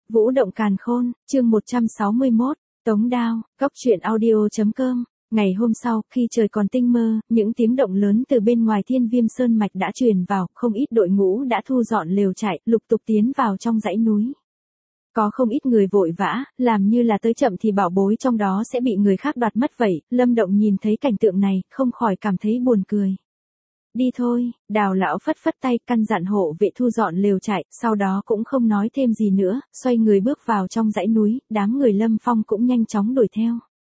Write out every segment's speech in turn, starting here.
Vũ động càn khôn, chương 161, Tống Đao, Góc truyện audio.com. Ngày hôm sau, khi trời còn tinh mơ, những tiếng động lớn từ bên ngoài Thiên Viêm Sơn mạch đã truyền vào, không ít đội ngũ đã thu dọn lều trại, lục tục tiến vào trong dãy núi. Có không ít người vội vã, làm như là tới chậm thì bảo bối trong đó sẽ bị người khác đoạt mất vậy. Lâm Động nhìn thấy cảnh tượng này, không khỏi cảm thấy buồn cười. Đi thôi, Đào lão phất phất tay, căn dặn hộ vệ thu dọn lều trại, sau đó cũng không nói thêm gì nữa, xoay người bước vào trong dãy núi, đám người Lâm Phong cũng nhanh chóng đuổi theo.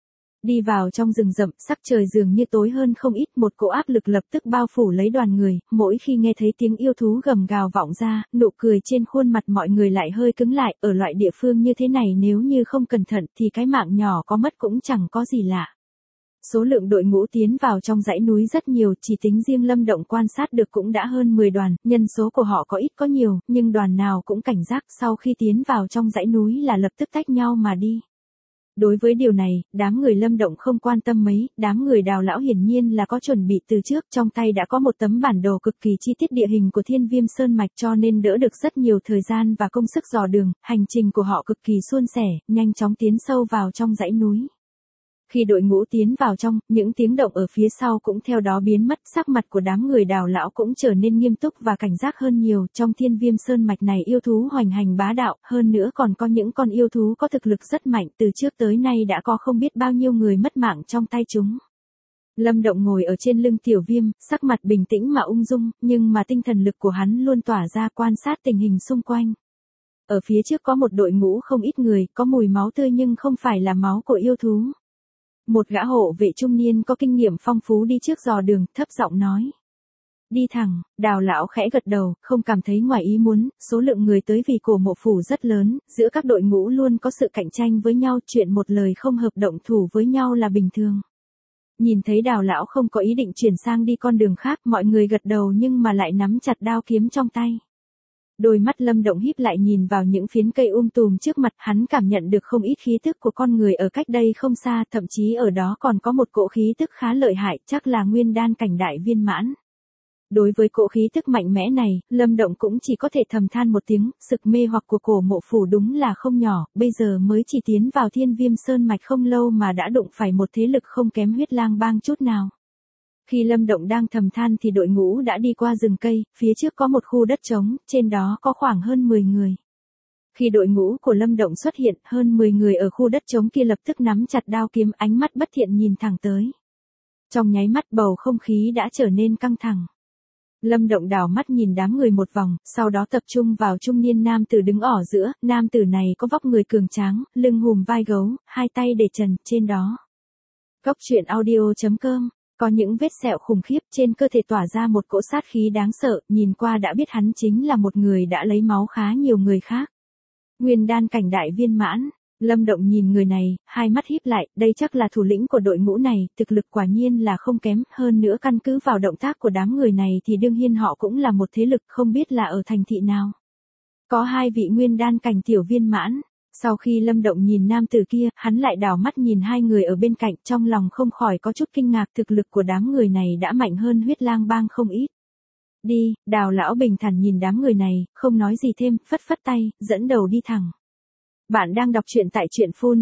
Đi vào trong rừng rậm, sắc trời dường như tối hơn không ít, một cỗ áp lực lập tức bao phủ lấy đoàn người, mỗi khi nghe thấy tiếng yêu thú gầm gào vọng ra, nụ cười trên khuôn mặt mọi người lại hơi cứng lại, ở loại địa phương như thế này nếu như không cẩn thận thì cái mạng nhỏ có mất cũng chẳng có gì lạ. Số lượng đội ngũ tiến vào trong dãy núi rất nhiều, chỉ tính riêng Lâm Động quan sát được cũng đã hơn 10 đoàn, nhân số của họ có ít có nhiều, nhưng đoàn nào cũng cảnh giác, sau khi tiến vào trong dãy núi là lập tức tách nhau mà đi. Đối với điều này, đám người Lâm Động không quan tâm mấy, đám người Đào lão hiển nhiên là có chuẩn bị từ trước, trong tay đã có một tấm bản đồ cực kỳ chi tiết địa hình của Thiên Viêm Sơn mạch cho nên đỡ được rất nhiều thời gian và công sức dò đường, hành trình của họ cực kỳ suôn sẻ, nhanh chóng tiến sâu vào trong dãy núi. Khi đội ngũ tiến vào trong, những tiếng động ở phía sau cũng theo đó biến mất, sắc mặt của đám người Đào lão cũng trở nên nghiêm túc và cảnh giác hơn nhiều, trong Thiên Viêm Sơn mạch này yêu thú hoành hành bá đạo, hơn nữa còn có những con yêu thú có thực lực rất mạnh, từ trước tới nay đã có không biết bao nhiêu người mất mạng trong tay chúng. Lâm Động ngồi ở trên lưng Tiểu Viêm, sắc mặt bình tĩnh mà ung dung, nhưng mà tinh thần lực của hắn luôn tỏa ra quan sát tình hình xung quanh. Ở phía trước có một đội ngũ không ít người, có mùi máu tươi nhưng không phải là máu của yêu thú. Một gã hộ vệ trung niên có kinh nghiệm phong phú đi trước dò đường, thấp giọng nói. Đi thẳng, Đào lão khẽ gật đầu, không cảm thấy ngoài ý muốn, số lượng người tới vì cổ mộ phủ rất lớn, giữa các đội ngũ luôn có sự cạnh tranh với nhau, chuyện một lời không hợp động thủ với nhau là bình thường. Nhìn thấy Đào lão không có ý định chuyển sang đi con đường khác, mọi người gật đầu nhưng mà lại nắm chặt đao kiếm trong tay. Đôi mắt Lâm Động híp lại nhìn vào những phiến cây tùm trước mặt, hắn cảm nhận được không ít khí tức của con người ở cách đây không xa, thậm chí ở đó còn có một cỗ khí tức khá lợi hại, chắc là nguyên đan cảnh đại viên mãn. Đối với cỗ khí tức mạnh mẽ này, Lâm Động cũng chỉ có thể thầm than một tiếng, sực mê hoặc của cổ mộ phủ đúng là không nhỏ, bây giờ mới chỉ tiến vào Thiên Viêm Sơn mạch không lâu mà đã đụng phải một thế lực không kém Huyết Lang Bang chút nào. Khi Lâm Động đang thầm than thì đội ngũ đã đi qua rừng cây, phía trước có một khu đất trống, trên đó có khoảng hơn 10 người. Khi đội ngũ của Lâm Động xuất hiện, hơn 10 người ở khu đất trống kia lập tức nắm chặt đao kiếm, ánh mắt bất thiện nhìn thẳng tới. Trong nháy mắt bầu không khí đã trở nên căng thẳng. Lâm Động đảo mắt nhìn đám người một vòng, sau đó tập trung vào trung niên nam tử đứng ở giữa, nam tử này có vóc người cường tráng, lưng hùm vai gấu, hai tay để trần, trên đó. Góc truyện audio.com. Có những vết sẹo khủng khiếp, trên cơ thể tỏa ra một cỗ sát khí đáng sợ, nhìn qua đã biết hắn chính là một người đã lấy máu khá nhiều người khác. Nguyên đan cảnh đại viên mãn, Lâm Động nhìn người này, hai mắt híp lại, đây chắc là thủ lĩnh của đội ngũ này, thực lực quả nhiên là không kém, hơn nữa căn cứ vào động tác của đám người này thì đương nhiên họ cũng là một thế lực, không biết là ở thành thị nào. Có hai vị nguyên đan cảnh tiểu viên mãn. Sau khi Lâm Động nhìn nam tử kia, hắn lại đảo mắt nhìn hai người ở bên cạnh, trong lòng không khỏi có chút kinh ngạc, thực lực của đám người này đã mạnh hơn Huyết Lang Bang không ít. Đi, Đào lão bình thản nhìn đám người này, không nói gì thêm, phất phất tay, dẫn đầu đi thẳng. Bạn đang đọc truyện tại truyện phun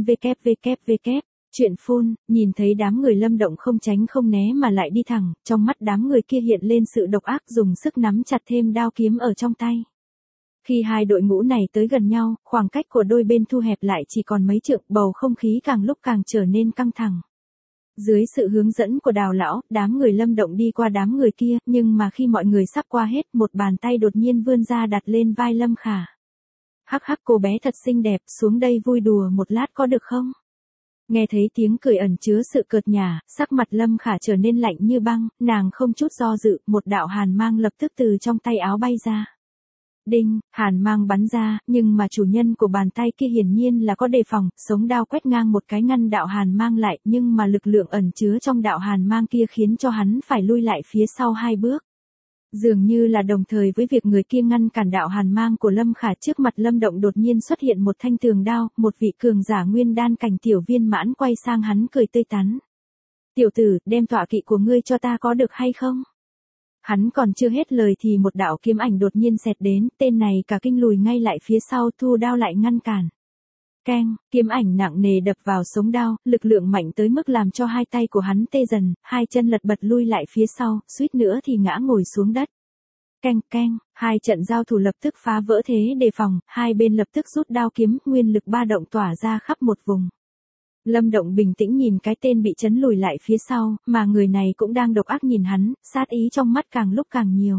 www. Truyện phun, nhìn thấy đám người Lâm Động không tránh không né mà lại đi thẳng, trong mắt đám người kia hiện lên sự độc ác, dùng sức nắm chặt thêm đao kiếm ở trong tay. Khi hai đội ngũ này tới gần nhau, khoảng cách của đôi bên thu hẹp lại chỉ còn mấy trượng, bầu không khí càng lúc càng trở nên căng thẳng. Dưới sự hướng dẫn của Đào lão, đám người Lâm Động đi qua đám người kia, nhưng mà khi mọi người sắp qua hết, một bàn tay đột nhiên vươn ra đặt lên vai Lâm Khả. Hắc hắc, cô bé thật xinh đẹp, xuống đây vui đùa một lát có được không? Nghe thấy tiếng cười ẩn chứa sự cợt nhả, sắc mặt Lâm Khả trở nên lạnh như băng, nàng không chút do dự, một đạo hàn mang lập tức từ trong tay áo bay ra. Đinh, hàn mang bắn ra, nhưng mà chủ nhân của bàn tay kia hiển nhiên là có đề phòng, sống đao quét ngang một cái ngăn đạo hàn mang lại, nhưng mà lực lượng ẩn chứa trong đạo hàn mang kia khiến cho hắn phải lui lại phía sau hai bước. Dường như là đồng thời với việc người kia ngăn cản đạo hàn mang của Lâm Khả, trước mặt Lâm Động đột nhiên xuất hiện một thanh tường đao, một vị cường giả nguyên đan cảnh tiểu viên mãn quay sang hắn cười tươi tắn. Tiểu tử, đem tọa kỵ của ngươi cho ta có được hay không? Hắn còn chưa hết lời thì một đạo kiếm ảnh đột nhiên xẹt đến, tên này cả kinh lùi ngay lại phía sau, thu đao lại ngăn cản. Keng, kiếm ảnh nặng nề đập vào sống đao, lực lượng mạnh tới mức làm cho hai tay của hắn tê dần, hai chân lật bật lui lại phía sau, suýt nữa thì ngã ngồi xuống đất. Keng keng, hai trận giao thủ lập tức phá vỡ thế đề phòng, hai bên lập tức rút đao kiếm, nguyên lực ba động tỏa ra khắp một vùng. Lâm Động bình tĩnh nhìn cái tên bị chấn lùi lại phía sau, mà người này cũng đang độc ác nhìn hắn, sát ý trong mắt càng lúc càng nhiều.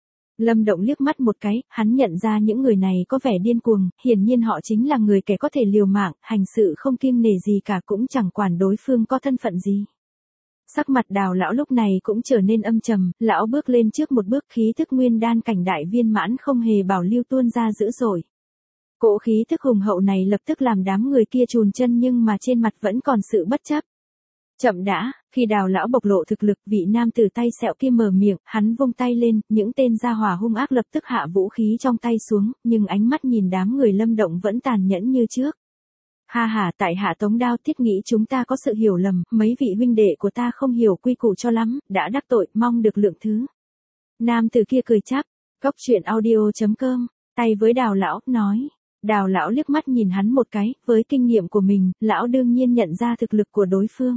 Lâm Động liếc mắt một cái, hắn nhận ra những người này có vẻ điên cuồng, hiển nhiên họ chính là người kẻ có thể liều mạng, hành sự không kiêng nể gì cả, cũng chẳng quản đối phương có thân phận gì. Sắc mặt Đào lão lúc này cũng trở nên âm trầm, lão bước lên trước một bước, khí thức nguyên đan cảnh đại viên mãn không hề bảo lưu tuôn ra dữ dội. Cỗ khí thức hùng hậu này lập tức làm đám người kia chùn chân, nhưng mà trên mặt vẫn còn sự bất chấp. Chậm đã, khi Đào lão bộc lộ thực lực, vị nam tử tay sẹo kia mở miệng, hắn vung tay lên, những tên gia hỏa hung ác lập tức hạ vũ khí trong tay xuống, nhưng ánh mắt nhìn đám người Lâm Động vẫn tàn nhẫn như trước. Ha ha, tại hạ Tống Đao, thiết nghĩ chúng ta có sự hiểu lầm, mấy vị huynh đệ của ta không hiểu quy củ cho lắm, đã đắc tội, mong được lượng thứ. Nam tử kia cười chắp, Cốc Truyện Audio.com, tay với Đào lão, nói. Đào lão liếc mắt nhìn hắn một cái, với kinh nghiệm của mình, lão đương nhiên nhận ra thực lực của đối phương.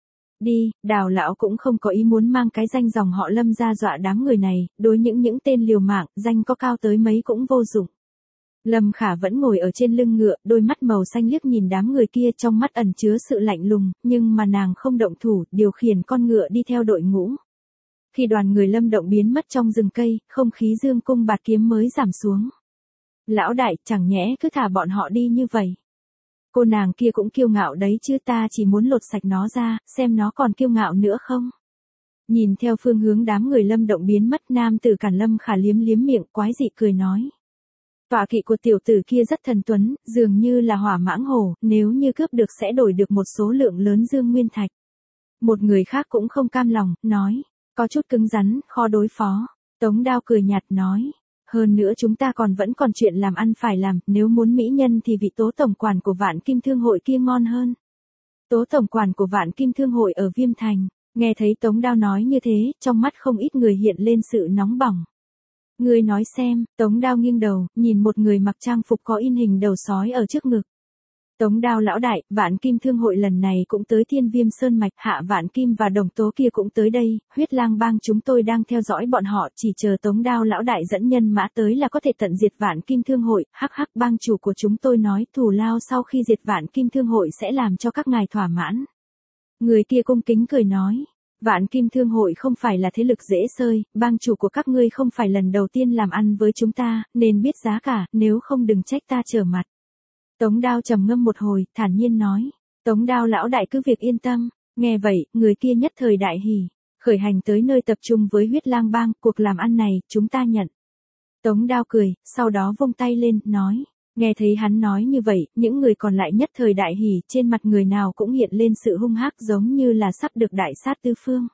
Đi, Đào lão cũng không có ý muốn mang cái danh dòng họ Lâm ra dọa đám người này, đối những tên liều mạng, danh có cao tới mấy cũng vô dụng. Lâm Khả vẫn ngồi ở trên lưng ngựa, đôi mắt màu xanh liếc nhìn đám người kia, trong mắt ẩn chứa sự lạnh lùng, nhưng mà nàng không động thủ, điều khiển con ngựa đi theo đội ngũ. Khi đoàn người Lâm Động biến mất trong rừng cây, không khí dương cung bạt kiếm mới giảm xuống. Lão đại, chẳng nhẽ cứ thả bọn họ đi như vậy. Cô nàng kia cũng kiêu ngạo đấy chứ, ta chỉ muốn lột sạch nó ra, xem nó còn kiêu ngạo nữa không. Nhìn theo phương hướng đám người Lâm Động biến mất, nam tử Càn Lâm Khả liếm miệng, quái dị cười nói. Tọa kỵ của tiểu tử kia rất thần tuấn, dường như là hỏa mãng hổ, nếu như cướp được sẽ đổi được một số lượng lớn dương nguyên thạch. Một người khác cũng không cam lòng, nói, có chút cứng rắn, khó đối phó. Tống Đao cười nhạt nói, hơn nữa chúng ta vẫn còn chuyện làm ăn phải làm, nếu muốn mỹ nhân thì vị Tố tổng quản của Vạn Kim Thương hội kia ngon hơn. Tố tổng quản của Vạn Kim Thương hội ở Viêm Thành, nghe thấy Tống Đao nói như thế, trong mắt không ít người hiện lên sự nóng bỏng. Ngươi nói xem, Tống Đao nghiêng đầu, nhìn một người mặc trang phục có in hình đầu sói ở trước ngực. Tống Đao lão đại, Vạn Kim Thương hội lần này cũng tới Thiên Viêm Sơn Mạch, Hạ Vạn Kim và Đồng Tố kia cũng tới đây, Huyết Lang bang chúng tôi đang theo dõi bọn họ, chỉ chờ Tống Đao lão đại dẫn nhân mã tới là có thể tận diệt Vạn Kim Thương hội. Hắc hắc, bang chủ của chúng tôi nói thù lao sau khi diệt Vạn Kim Thương hội sẽ làm cho các ngài thỏa mãn. Người kia cung kính cười nói. Vạn Kim Thương hội không phải là thế lực dễ xơi, bang chủ của các ngươi không phải lần đầu tiên làm ăn với chúng ta, nên biết giá cả, nếu không đừng trách ta trở mặt. Tống Đao trầm ngâm một hồi, thản nhiên nói. Tống Đao lão đại cứ việc yên tâm. Nghe vậy, người kia nhất thời đại hỉ. Khởi hành tới nơi tập trung với Huyết Lang bang, cuộc làm ăn này, chúng ta nhận. Tống Đao cười, sau đó vung tay lên, nói. Nghe thấy hắn nói như vậy, những người còn lại nhất thời đại hỉ, trên mặt người nào cũng hiện lên sự hung hắc, giống như là sắp được đại sát tứ phương.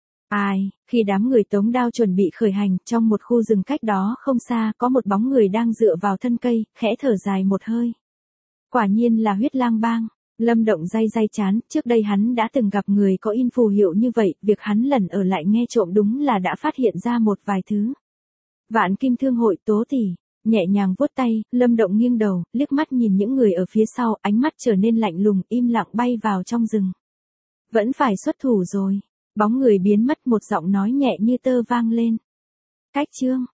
Ai, khi đám người Tống Đao chuẩn bị khởi hành, trong một khu rừng cách đó không xa, có một bóng người đang dựa vào thân cây, khẽ thở dài một hơi. Quả nhiên là Huyết Lang bang. Lâm Động day chán, trước đây hắn đã từng gặp người có in phù hiệu như vậy, việc hắn lần ở lại nghe trộm đúng là đã phát hiện ra một vài thứ. Vạn Kim Thương hội, Tố tỷ. Nhẹ nhàng vuốt tay, Lâm Động nghiêng đầu, liếc mắt nhìn những người ở phía sau, ánh mắt trở nên lạnh lùng, im lặng bay vào trong rừng. Vẫn phải xuất thủ rồi. Bóng người biến mất, một giọng nói nhẹ như tơ vang lên. Cách chương